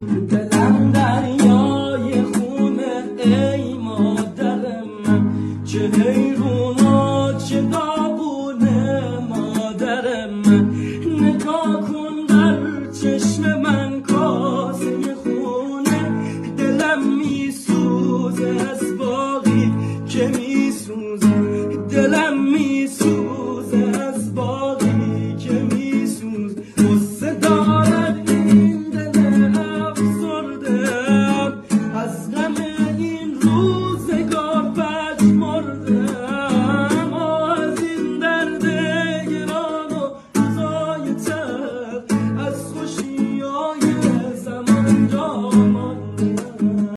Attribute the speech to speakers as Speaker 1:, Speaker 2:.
Speaker 1: دلم دریای خونه ای مادرم، چه حیرونه چه داغونه مادرم. نگاه کن در چشم من